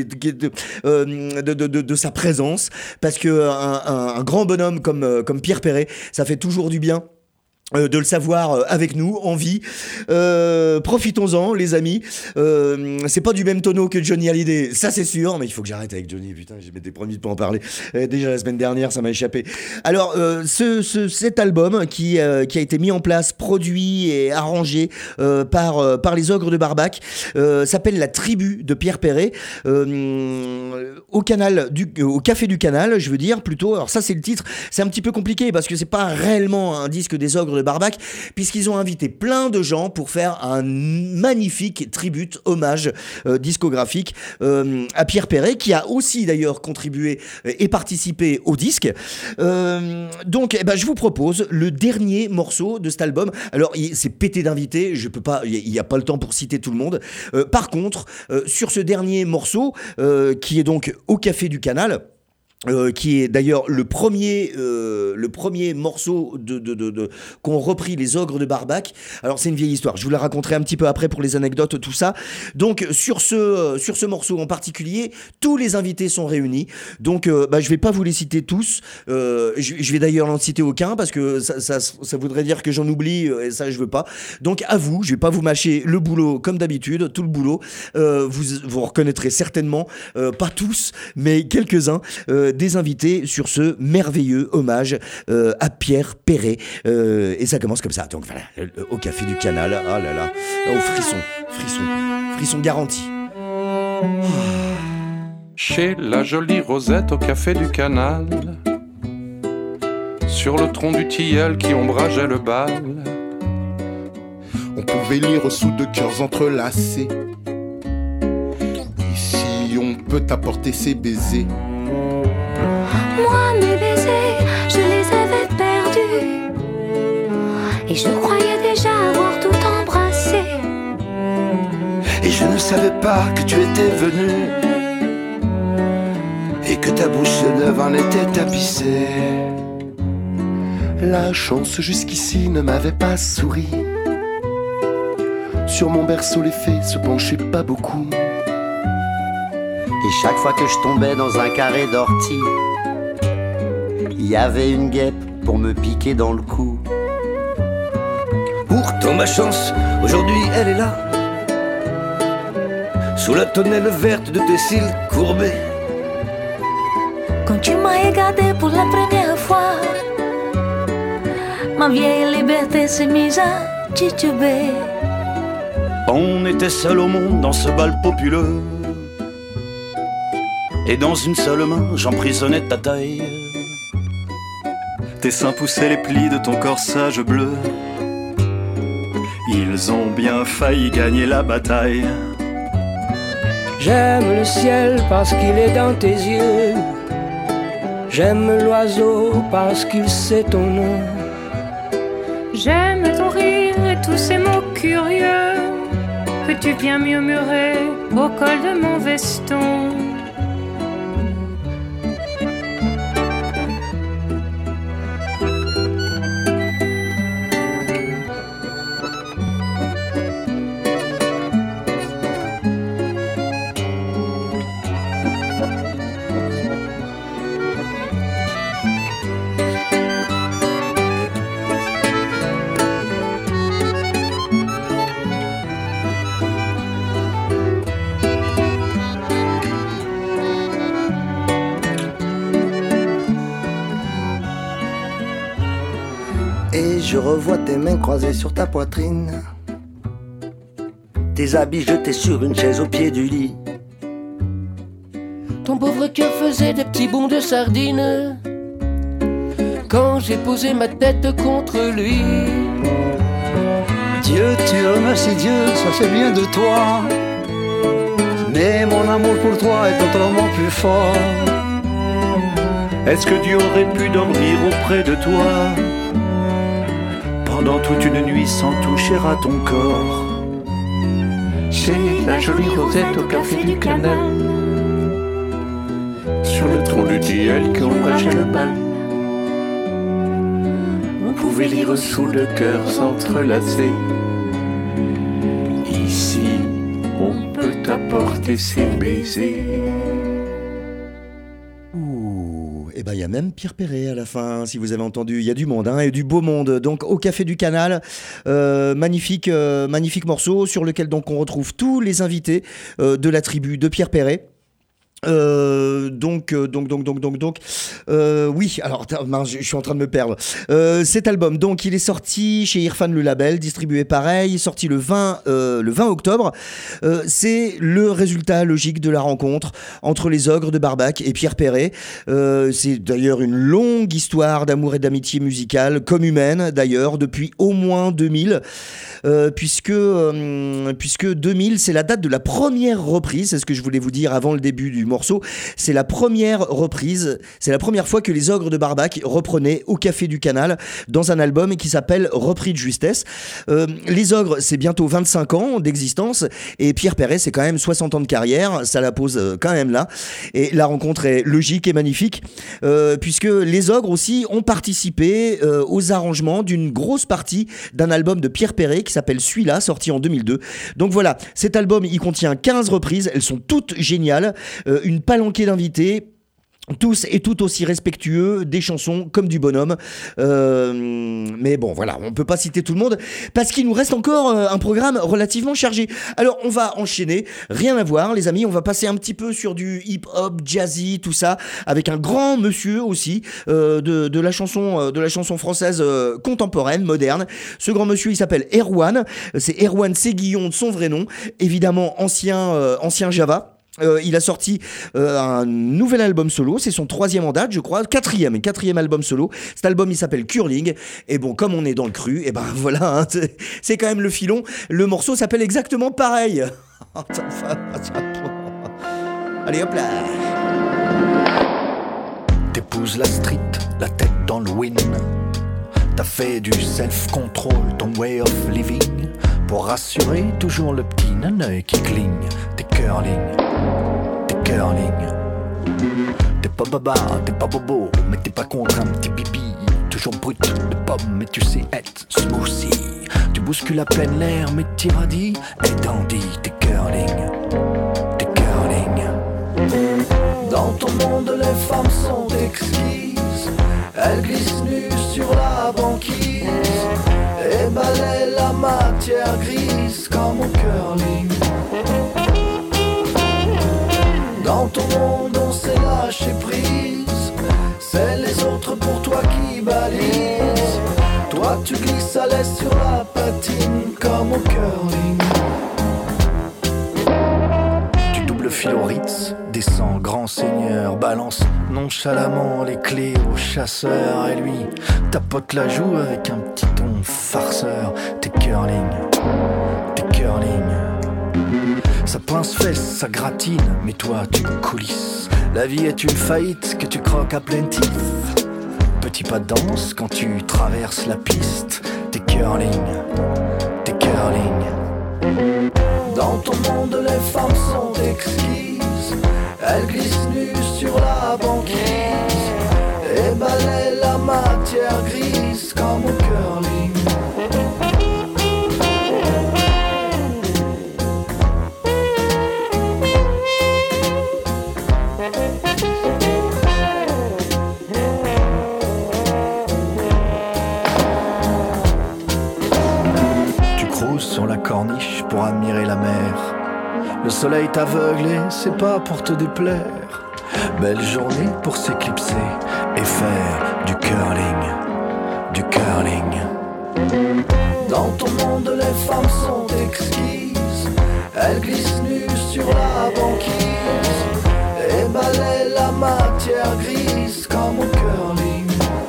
de sa présence. Parce que un grand bonhomme comme Pierre Perret, ça fait toujours du bien de le savoir avec nous, en vie. Profitons-en, les amis. C'est pas du même tonneau que Johnny Hallyday, ça c'est sûr, mais il faut que j'arrête avec Johnny, putain, je m'étais promis de pas en parler. Déjà la semaine dernière, ça m'a échappé. Alors, cet album qui a été mis en place, produit et arrangé par les Ogres de Barbac, s'appelle La Tribu de Pierre Perret, au Café du Canal, je veux dire, plutôt. Alors ça, c'est le titre. C'est un petit peu compliqué parce que c'est pas réellement un disque des Ogres de Barbac, puisqu'ils ont invité plein de gens pour faire un magnifique tribute, hommage discographique à Pierre Perret, qui a aussi d'ailleurs contribué et participé au disque. Donc je vous propose le dernier morceau de cet album. Alors c'est pété d'invités, je peux pas, il n'y a pas le temps pour citer tout le monde. Par contre, sur ce dernier morceau, qui est donc au Café du Canal, qui est d'ailleurs le premier morceau qu'ont repris les Ogres de Barbac. Alors c'est une vieille histoire, je vous la raconterai un petit peu après pour les anecdotes, tout ça. Donc sur ce morceau en particulier, tous les invités sont réunis. Donc je vais pas vous les citer tous. Je vais d'ailleurs n'en citer aucun parce que ça voudrait dire que j'en oublie et ça je veux pas. Donc à vous, je vais pas vous mâcher le boulot comme d'habitude, tout le boulot. Vous reconnaîtrez certainement, pas tous, mais quelques-uns. Des invités sur ce merveilleux hommage à Pierre Perret. Et ça commence comme ça. Donc voilà, au Café du Canal. Ah là là. Oh, frisson garanti. Chez la jolie Rosette au Café du Canal, sur le tronc du tilleul qui ombrageait le bal, on pouvait lire sous deux cœurs entrelacés. Ici on peut t'apporter ses baisers. Moi, mes baisers, je les avais perdus. Et je croyais déjà avoir tout embrassé. Et je ne savais pas que tu étais venu, et que ta bouche neuve en était tapissée. La chance jusqu'ici ne m'avait pas souri. Sur mon berceau les fées se penchaient pas beaucoup. Et chaque fois que je tombais dans un carré d'ortie, il y avait une guêpe pour me piquer dans le cou. Pourtant ma chance, aujourd'hui elle est là, sous la tonnelle verte de tes cils courbés. Quand tu m'as regardé pour la première fois, ma vieille liberté s'est mise à tituber. On était seul au monde dans ce bal populeux, et dans une seule main j'emprisonnais ta taille. Tes seins poussaient les plis de ton corsage bleu. Ils ont bien failli gagner la bataille. J'aime le ciel parce qu'il est dans tes yeux. J'aime l'oiseau parce qu'il sait ton nom. J'aime ton rire et tous ces mots curieux que tu viens murmurer au col de mon veston. Je revois tes mains croisées sur ta poitrine, tes habits jetés sur une chaise au pied du lit. Ton pauvre cœur faisait des petits bonds de sardines quand j'ai posé ma tête contre lui. Dieu, tu remercies Dieu, ça c'est bien de toi. Mais mon amour pour toi est autrement plus fort. Est-ce que Dieu aurait pu dormir auprès de toi pendant toute une nuit sans toucher à ton corps? Chez la jolie Rosette au Café du Canal, sur le tronc du tilleul qui ombrageait le bal, on pouvait lire sous le cœur s'entrelacer. Ici, on peut t'apporter ses baisers. ben, il y a même Pierre Perret à la fin, si vous avez entendu. Il y a du monde, hein, et du beau monde. Donc, au Café du Canal, magnifique morceau sur lequel donc on retrouve tous les invités de la tribu de Pierre Perret. Oui, alors je suis en train de me perdre. Cet album, donc, il est sorti chez Irfan le label, distribué pareil, sorti le 20 octobre. C'est le résultat logique de la rencontre entre les Ogres de Barbac et Pierre Perret. C'est d'ailleurs une longue histoire d'amour et d'amitié musicale, comme humaine d'ailleurs, depuis au moins 2000. Puisque 2000, c'est la date de la première reprise, c'est ce que je voulais vous dire avant le début du morceau, c'est la première reprise, c'est la première fois que les Ogres de Barbac reprenaient au Café du Canal dans un album qui s'appelle Repris de justesse. Les Ogres, c'est bientôt 25 ans d'existence, et Pierre Perret, c'est quand même 60 ans de carrière, ça la pose quand même là, et la rencontre est logique et magnifique, puisque les Ogres aussi ont participé aux arrangements d'une grosse partie d'un album de Pierre Perret qui s'appelle Celui-là, sorti en 2002. Donc voilà, cet album, il contient 15 reprises, elles sont toutes géniales, une palanquée d'invités, tous et tout aussi respectueux des chansons comme du bonhomme, mais bon voilà, on peut pas citer tout le monde parce qu'il nous reste encore un programme relativement chargé. Alors on va enchaîner, rien à voir les amis, on va passer un petit peu sur du hip-hop, jazzy, tout ça, avec un grand monsieur aussi de la chanson française contemporaine, moderne. Ce grand monsieur, il s'appelle Erwan, c'est Erwan Séguillon de son vrai nom, évidemment ancien Java. Il a sorti un nouvel album solo, c'est son 3e en date je crois, 4e album solo. Cet album il s'appelle Curling, et bon comme on est dans le cru, et ben voilà, hein, c'est quand même le filon. Le morceau s'appelle exactement pareil. Allez hop là. T'épouses la street, la tête dans le win. T'as fait du self-control ton way of living, pour rassurer toujours le petit naneuil qui cligne. T'es curling. T'es pas baba, t'es pas bobo, mais t'es pas contre un petit pipi. Toujours brut de pomme, mais tu sais être smoothie. Tu bouscules à peine l'air, mais t'irradies et dandy. T'es curling. Dans ton monde, les femmes sont exquises. Elles glissent nues sur la banquise et balayent la matière grise comme au curling. Dans ton monde on s'est lâché prise, c'est les autres pour toi qui balisent. Toi tu glisses à l'aise sur la patine comme au curling. Tu doubles fil au Ritz, descends grand seigneur, balance nonchalamment les clés au chasseur, et lui tapote la joue avec un petit ton farceur. T'es curling. Ça pince-fesse, ça gratine, mais toi tu coulisses. La vie est une faillite que tu croques à plein tif. Petit pas de danse quand tu traverses la piste. T'es curling. Dans ton monde les femmes sont exquises. Elles glissent nues sur la banquise et balayent la matière grise comme au curling. Sur la corniche pour admirer la mer. Le soleil t'aveugle et c'est pas pour te déplaire. Belle journée pour s'éclipser et faire du curling. Dans ton monde les femmes sont exquises. Elles glissent nues sur la banquise et balayent la matière grise comme au curling.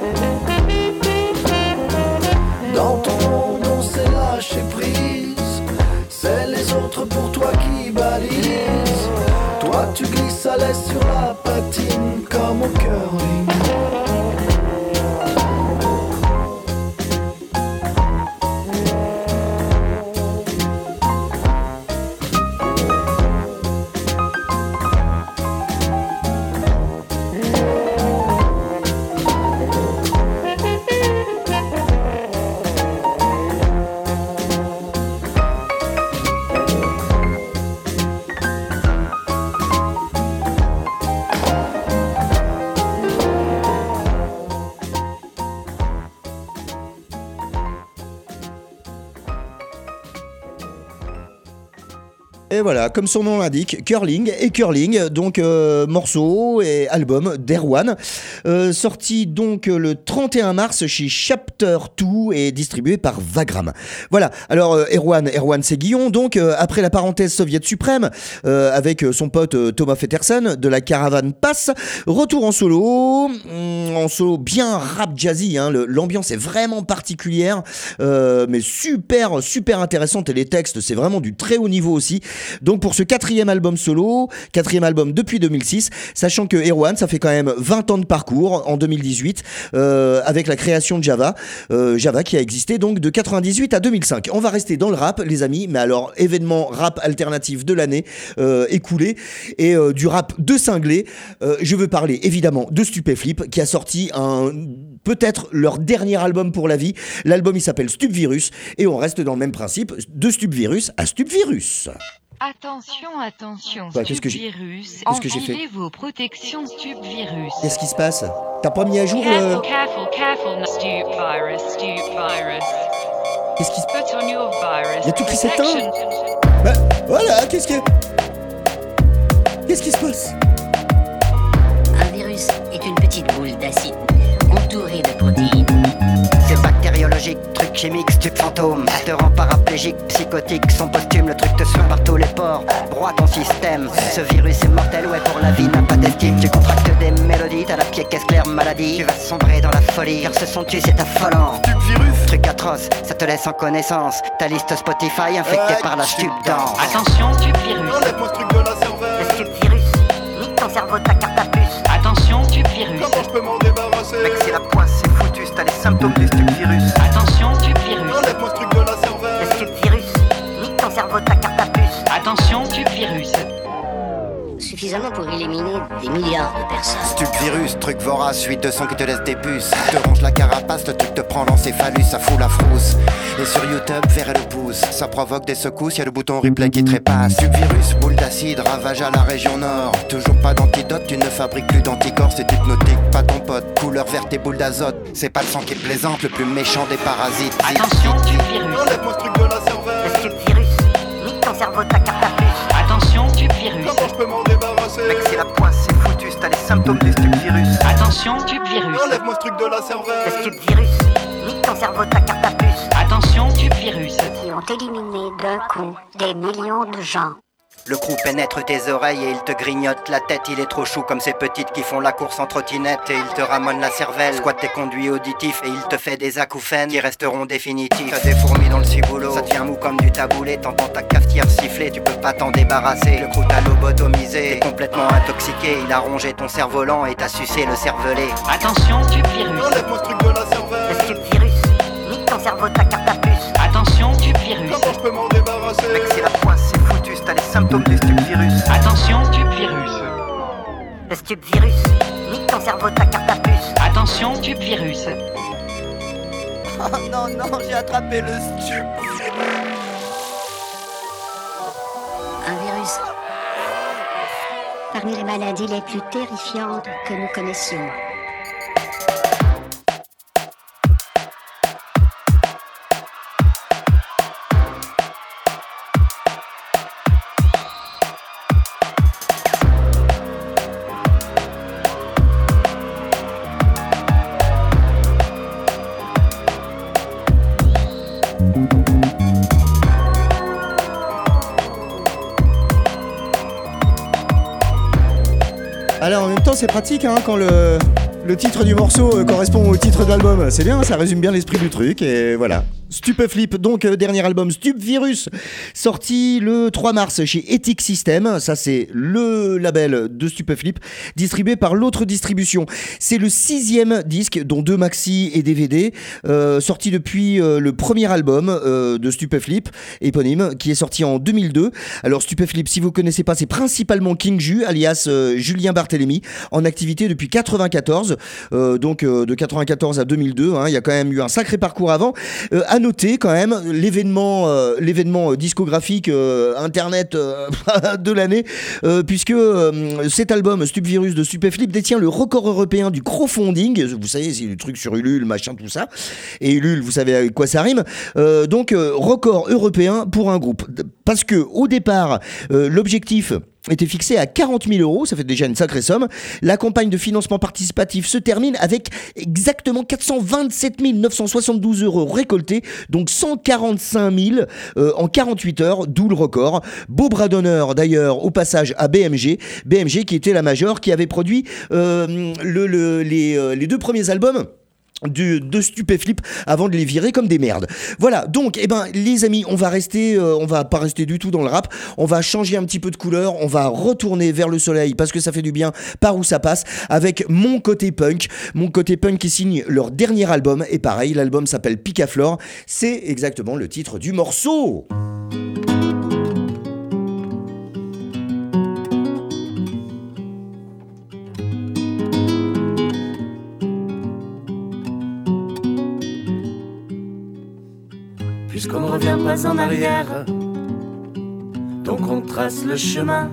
Dans ton monde on s'est lâché prise, c'est les autres pour toi qui balisent. Toi tu glisses à l'aise sur la patine comme au curling. Et voilà, comme son nom l'indique, Curling et Curling, donc morceau et album d'Erwan, sorti donc le 31 mars chez Chapter 2 et distribué par Vagram. Voilà, alors Erwan Séguillon, donc après la parenthèse soviète suprême, avec son pote Thomas Fetersen de la Caravane Pass, retour en solo bien rap jazzy, hein, l'ambiance est vraiment particulière, mais super intéressante, et les textes c'est vraiment du très haut niveau aussi. Donc pour ce 4e album solo, 4e album depuis 2006, sachant que Erwan, ça fait quand même 20 ans de parcours en 2018, avec la création de Java qui a existé donc de 98 à 2005. On va rester dans le rap les amis, mais alors événement rap alternatif de l'année écoulé, et du rap de cinglé, je veux parler évidemment de Stupéflip qui a sorti peut-être leur dernier album pour la vie. L'album il s'appelle Stupvirus, et on reste dans le même principe, de Stupvirus à Stupvirus. Attention, Bah, Stupvirus, qu'est-ce que j'ai fait enfilez vos protections Stupvirus. Qu'est-ce qui se passe? T'as pas mis à jour le... Careful, Stupvirus. Qu'est-ce qui se passe? Put on your virus. Il y a tout qui s'éteint. Bah, voilà, qu'est-ce qui se passe? Un virus est une petite boule d'acide entourée de protéines. C'est bactériologique, truc chimique, stup fantôme. Te rend paraplégique, psychotique, son posthume, le truc te soigne par tous les pores. Broie ton système, ce virus est mortel, ouais pour la vie n'a pas d'estime. Tu contractes des mélodies, t'as la pied caisse claire maladie. Tu vas sombrer dans la folie, car ce son tu c'est affolant. Stupvirus, truc atroce, ça te laisse en connaissance. Ta liste Spotify infectée par la stup danse. Attention, Stupvirus. Enlève-moi ce truc de la cervelle. Le Stupvirus, nique ton cerveau, ta carte à puce. Attention, Stupvirus. Comment je peux m'en débarrasser? Mec si la poisse c'est foutu, t'as les symptômes du stupvirus. Attention, Stupvirus. Enlève-moi ce truc de la cervelle. Le Stupvirus, nique ton cerveau, ta carte à puce. Attention, Stupvirus. Suffisamment pour éliminer des milliards de personnes. Stupvirus, truc vorace, suite de sang qui te laisse des puces. Te ronge la carapace, le truc te prend l'encéphalus, ça fout la frousse. Et sur YouTube, verre et le pouce, ça provoque des secousses, y'a le bouton replay qui trépasse. Stupvirus, boule d'acide, ravage à la région nord. Toujours pas d'antidote, tu ne fabriques plus d'anticorps, c'est hypnotique, pas ton pote. Couleur verte et boule d'azote, c'est pas le sang qui est plaisante, le plus méchant des parasites. Attention, Stupvirus. Enlève-moi ce truc de la cervelle. Le Stupvirus, nique ton cerveau, ta carte à puce. Attention, Stupvirus. Comment je peux m'en débarrasser? Mec si la poisse c'est foutu, t'as les symptômes du stupvirus. Attention, Stupvirus. Enlève-moi ce truc de la cervelle. Le Stupvirus, nique ton cerveau, ta carte à puce. Attention, Stupvirus. Qui ont éliminé d'un coup des millions de gens. Le crew pénètre tes oreilles et il te grignote la tête. Il est trop chou comme ces petites qui font la course en trottinette. Et il te ramène la cervelle, squatte tes conduits auditifs. Et il te fait des acouphènes qui resteront définitifs. T'as des fourmis dans le ciboulot, ça devient mou comme du taboulé. T'entends ta cafetière siffler, tu peux pas t'en débarrasser. Le crew t'a lobotomisé, t'es complètement intoxiqué. Il a rongé ton cerf-volant et t'a sucé le cervelet. Attention, Stupvirus. Enlève-moi ce truc de la cervelle. Le Stupvirus, nique ton cerveau, ta carte à puce. Attention, Stupvirus. Comment je peux m'en débarrasser? Mec si la poisse c'est foutu, t'as les symptômes du stupvirus. Attention, Stupvirus. Le Stupvirus, nique ton cerveau, ta carte à puce. Attention, Stupvirus. Oh non, j'ai attrapé le stup. Un virus. Parmi les maladies les plus terrifiantes que nous connaissions. Alors en même temps c'est pratique hein, quand le titre du morceau correspond au titre de l'album. C'est bien, ça résume bien l'esprit du truc et voilà. Stupéflip, donc dernier album Stupvirus, sorti le 3 mars chez Ethic System. Ça c'est le label de Stupéflip, distribué par l'autre distribution. C'est le 6e disque, dont 2 maxi et DVD, sorti depuis le premier album de Stupéflip, éponyme, qui est sorti en 2002. Alors Stupéflip, si vous connaissez pas, c'est principalement King Ju, alias Julien Barthélémy, en activité depuis 94, donc de 94 à 2002. Hein, il y a quand même eu un sacré parcours avant. À noter quand même l'événement discographique internet de l'année, puisque cet album Stupvirus de Stupéflip détient le record européen du crowdfunding. Vous savez, c'est le truc sur Ulule, machin, tout ça. Et Ulule, vous savez avec quoi ça rime. Donc, record européen pour un groupe. Parce que au départ, l'objectif était fixé à 40 000 €, ça fait déjà une sacrée somme. La campagne de financement participatif se termine avec exactement 427 972 € récoltés, donc 145 000 en 48 heures, d'où le record. Beau bras d'honneur d'ailleurs au passage à BMG qui était la major qui avait produit les deux premiers albums de Stupéflip avant de les virer comme des merdes. Voilà, donc les amis, on va pas rester du tout dans le rap, on va changer un petit peu de couleur, on va retourner vers le soleil parce que ça fait du bien par où ça passe avec Mon Côté Punk qui signe leur dernier album, et pareil, l'album s'appelle Picaflor, c'est exactement le titre du morceau. Puisqu'on ne revient pas en arrière, donc on trace le chemin.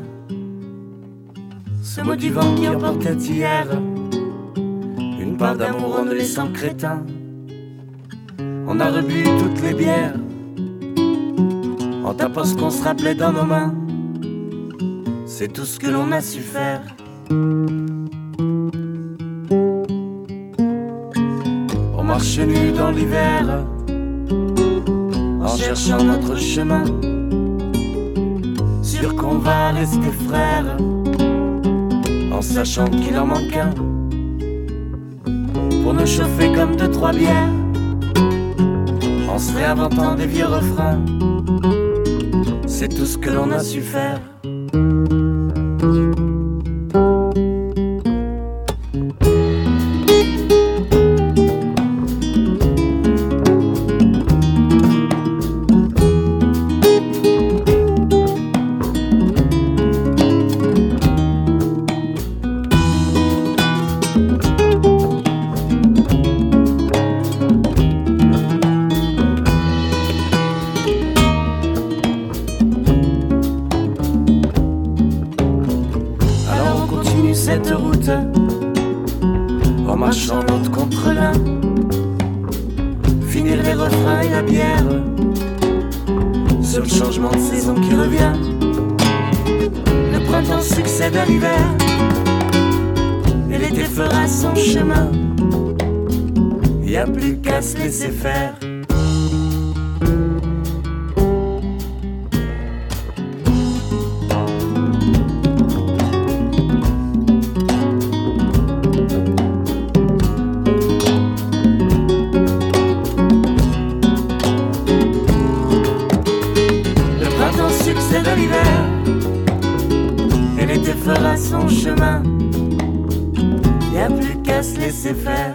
Ce mot du vent qui emportait hier une part d'amour en ne laissant crétin. On a rebu toutes les bières en tapant ce qu'on se rappelait dans nos mains. C'est tout ce que l'on a su faire. On marche nu dans l'hiver en cherchant notre chemin, sûr qu'on va rester frères, en sachant qu'il en manque un, pour nous chauffer comme 2-3 bières, en se réinventant des vieux refrains. C'est tout ce que l'on a su faire. Laisser faire. Le printemps succède à l'hiver et l'été fera son chemin. Y a plus qu'à se laisser faire.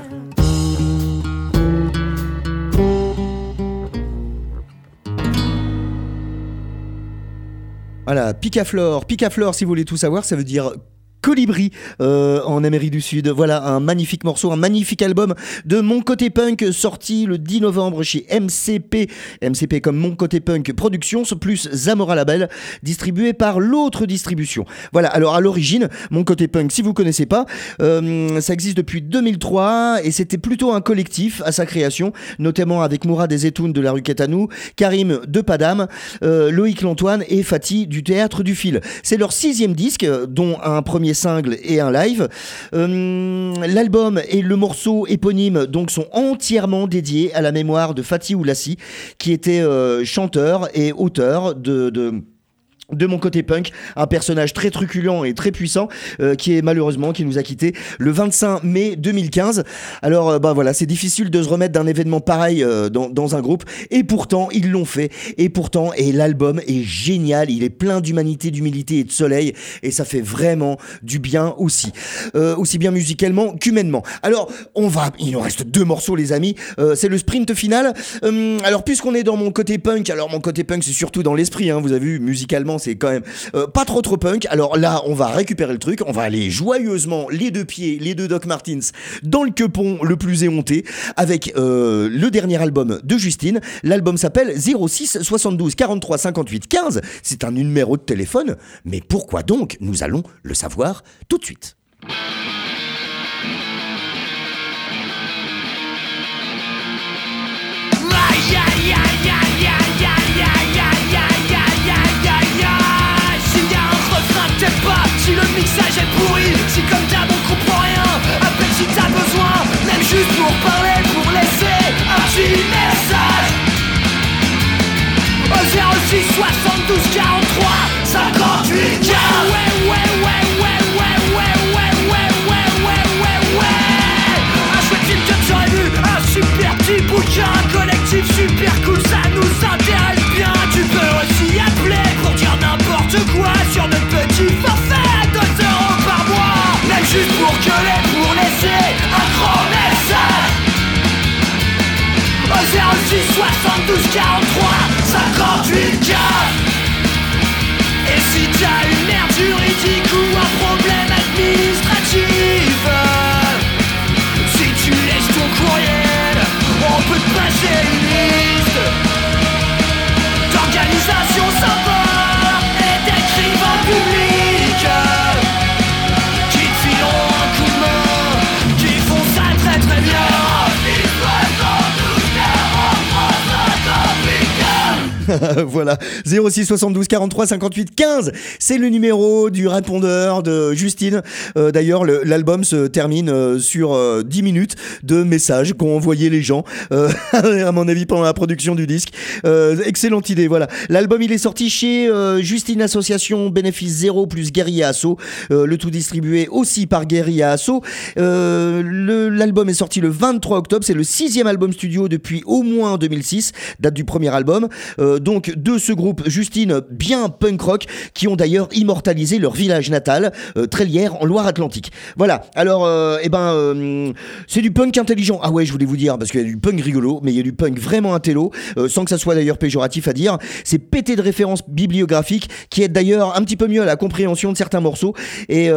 Voilà, Picaflor, si vous voulez tout savoir, ça veut dire Colibri en Amérique du Sud. Voilà un magnifique morceau, un magnifique album de Mon Côté Punk sorti le 10 novembre chez MCP comme Mon Côté Punk Productions plus Zamora Label, distribué par l'autre distribution. Voilà, alors à l'origine, Mon Côté Punk, si vous connaissez pas, ça existe depuis 2003 et c'était plutôt un collectif à sa création, notamment avec Mourad et Zetoun de la rue Quétanou, Karim de Padam, Loïc Lantoine et Fatih du Théâtre du Fil. C'est leur 6e disque, dont un premier single et un live. L'album et le morceau éponyme donc sont entièrement dédiés à la mémoire de Fatih Oulassi, qui était chanteur et auteur de Mon Côté Punk, un personnage très truculent et très puissant qui nous a quitté le 25 mai 2015. Alors voilà, c'est difficile de se remettre d'un événement pareil dans un groupe, et pourtant ils l'ont fait, et l'album est génial, il est plein d'humanité, d'humilité et de soleil, et ça fait vraiment du bien aussi bien musicalement qu'humainement. Alors il nous reste 2 morceaux les amis, c'est le sprint final. Alors puisqu'on est dans Mon Côté Punk, alors Mon Côté Punk c'est surtout dans l'esprit, hein, vous avez vu, musicalement vraiment c'est quand même pas trop punk. Alors là on va récupérer le truc, on va aller joyeusement les deux pieds, les deux Doc Martens dans le quepon le plus éhonté avec le dernier album de Justine. L'album s'appelle 06 72 43 58 15. C'est un numéro de téléphone, mais pourquoi donc? Nous allons le savoir tout de suite. Si le mixage est pourri, si comme d'hab on comprend rien, appelle si t'as besoin, même juste pour parler, pour laisser un petit message. Au 06 72 43 58 15. Un chouette film que tu aurais vu, un super petit bouquin, un collectif super cool, ça nous intéresse bien. Tu peux aussi appeler pour dire n'importe quoi sur notre petit forfait. Juste pour laisser un grand message. Au 06 72 43 58 15. Et si t'as une merde juridique ou un problème administratif, si tu laisses ton courriel, on peut te passer une liste d'organisations sympas et d'écrivains publics très bien. Voilà, 06 72 43 58 15, c'est le numéro du répondeur de Justine. D'ailleurs, l'album se termine sur 10 minutes de messages qu'ont envoyé les gens, à mon avis, pendant la production du disque. Excellente idée, voilà. L'album, il est sorti chez Justine Association, bénéfice zéro plus Guérilla Asso, le tout distribué aussi par Guérilla Asso. L'album est sorti le 23 octobre, c'est le 6e album studio depuis au moins 2006, date du premier album. Donc de ce groupe Justine bien punk rock qui ont d'ailleurs immortalisé leur village natal, Trélières en Loire-Atlantique. Voilà, alors c'est du punk intelligent. Ah ouais, je voulais vous dire, parce qu'il y a du punk rigolo, mais il y a du punk vraiment intello, sans que ça soit d'ailleurs péjoratif à dire. C'est pété de références bibliographiques qui aident d'ailleurs un petit peu mieux à la compréhension de certains morceaux. Et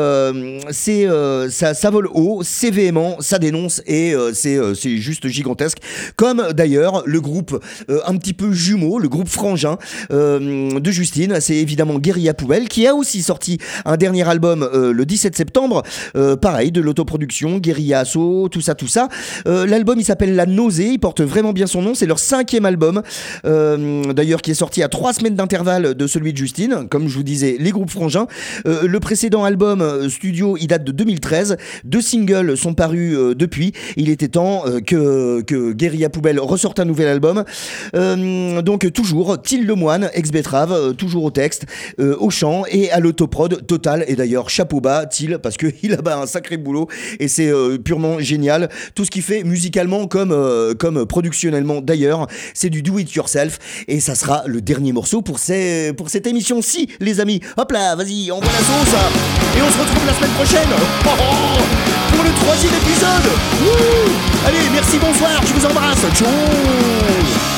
ça vole haut, c'est véhément, ça dénonce et c'est juste gigantesque. Comme d'ailleurs le groupe un petit peu jumeau, le groupe frangin de Justine, c'est évidemment Guérilla Poubelle qui a aussi sorti un dernier album le 17 septembre, pareil, de l'autoproduction, Guérilla Asso, tout ça. L'album il s'appelle La Nausée, il porte vraiment bien son nom, c'est leur 5e album, d'ailleurs qui est sorti à 3 semaines d'intervalle de celui de Justine, comme je vous disais, les groupes frangins. Le précédent album studio il date de 2013, 2 singles sont parus depuis, il était temps que Guérilla Poubelle ressorte un nouvel album. Donc toujours Till Lemoine, ex-Betrave, toujours au texte, au chant et à l'autoprod total. Et d'ailleurs chapeau bas Till, parce qu'il a un sacré boulot et c'est purement génial. Tout ce qu'il fait musicalement comme productionnellement d'ailleurs, c'est du do it yourself. Et ça sera le dernier morceau pour cette émission-ci, les amis. Hop là, vas-y, envoie la sauce. Et on se retrouve la semaine prochaine pour le 3e épisode. Wouh. Allez, merci, bonsoir, je vous embrasse. Ciao.